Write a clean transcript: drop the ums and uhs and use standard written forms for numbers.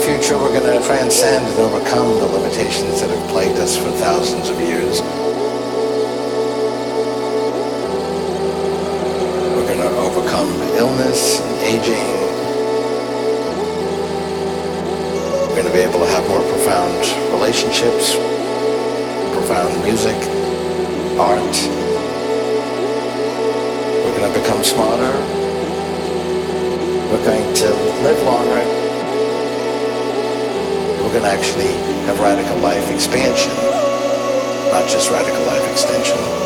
future, we're going to transcend and overcome the limitations that have plagued us for thousands of years. We're going to overcome illness and aging. We're going to be able to have more profound relationships, profound music, art. We're going to become smarter. We're going to live longer. We're going to actually have radical life expansion, not just radical life extension.